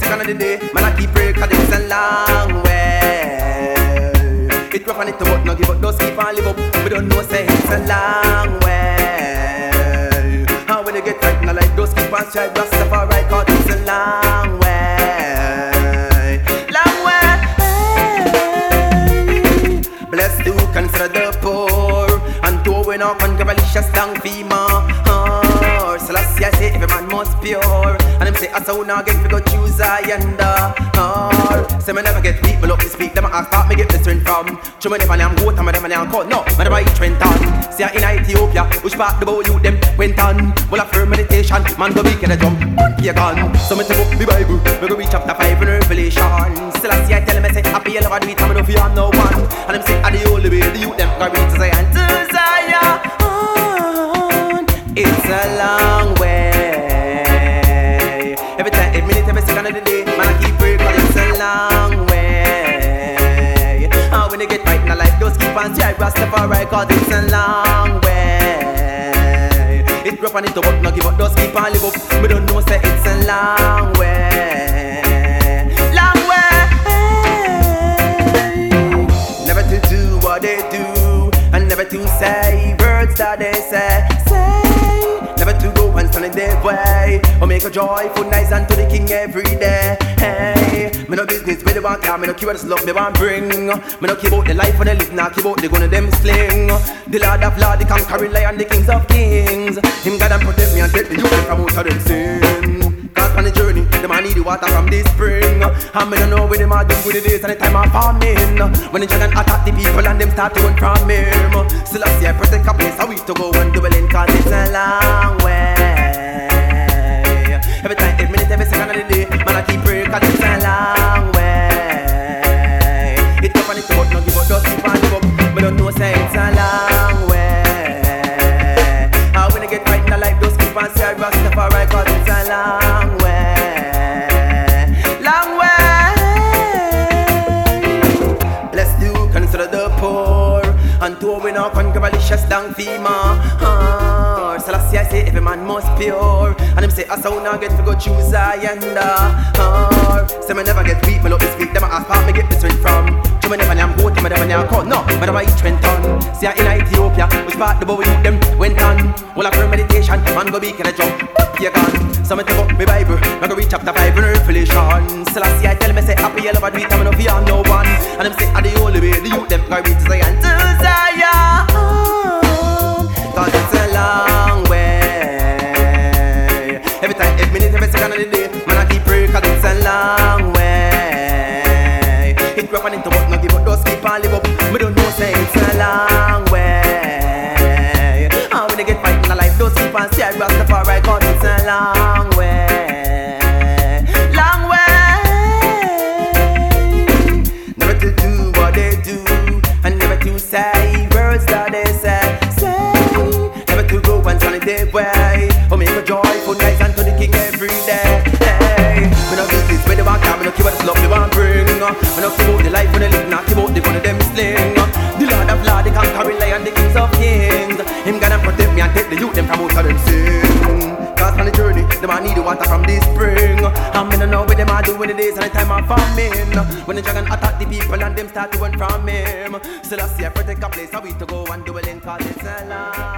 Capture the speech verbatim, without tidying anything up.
second of the day. Man, I keep praying cause it's a long way. It's rough and it's about no give up, those keep on live up. We don't know say it's a long way. How when you get right now like those keep on strive, just step alright cause it's a long way. Long way. Blessed to consider the poor, and to when our congratulations long FEMA. So last year I say every man must pure, and them say I saw now get we go choose I and uh say me never get people up to speak. Them ask start me get the strength from. Show me never name goat and me never name cut. No, me never eat went on. See in Ethiopia, which part the bow you them went on. Well after meditation, man go weak and a jump, be a gun. So me take up the Bible, me go read chapter five in Revelation. Still I see I tell them I say happy you never do it, I'm no fear no one. And them say I the only way the youth them go reach to Zion, to Zion. It's a long way. Every time, every minute, every second of the day, man I keep praying cause it's a long way. And when they get right in life, those keep on strive, Rastafari cause it's a long way. It's rough and it's about no give up, those keep on live up. We don't know say it's a long way. Long way. Never to do what they do, and never to say words that they say. Never to go and stand in their way, or make a joyful nice unto the King every day. Hey, me no business where they want car, me no care what this love me want bring. Me no care about the life when they live, nah care about the gun of them sling. The Lord of Lords, the conquering Lion, the Kings of Kings. Him God and protect me and take the youth from out of them sin. Cause on the journey, them I need the water from this spring. And me no know where them are doing with the days and the time I'm farming. When the dragon attack the people and them start to run from him. Still I see I protect a place, how we to go and dwell in cause it's a long way. Every time, every minute, every second of the day, man I keep praying cause it's a long way. It's tough and it's about no give up, just keep on live up. But don't know say it's a long way. And when I get right in the life, just keep on say Rastafari cause it's a long way. Long way. Bless you, consider the poor, and to win our congratulations down FEMA. So last year I say every man must pure, and them say I saw now get to go choose I and uh say me never get weak, me love to speak. Them ask part me get the strength from. Show me never name goat, me never name cut. No, me never eat went on. See in Ethiopia, which part the bow you them went on. Well after meditation, man go big and a jump, be a gun. So me take up my Bible, me go read chapter five in Revelation. So last year I tell me say happy you never do it, I'm no fear no one. And them say I the only way the youth them go reach to Zion, to Zion. Cause it's a long way. Every time, every minute, every second of the day, man I keep praying cause it's a long way. It's rough and it's about no give up, those keep on live up. We don't know say it's a long way. And when they get right in the life, those keep on strive, Rastafari cause it's a long way. Long way. Never to do what they do, and never to say words that they say. To go and stand in their way, or make a joyful night unto the King every day. Hey, me no business where they want car, me no care what this love they want bring. Me no care about the life when they live, not care about the gun of them sling. The Lord of Lords, the conquering Lion, the Kings of Kings. Him gonna protect me and take the youth them from out of them sin. Cause on the journey, them I need the water from this spring. And me no know where them are doing the days and the time I'm farming. When the dragon attack the people and them start to run from him. Still I see I protect a place, how we to go and do it in cause it's a long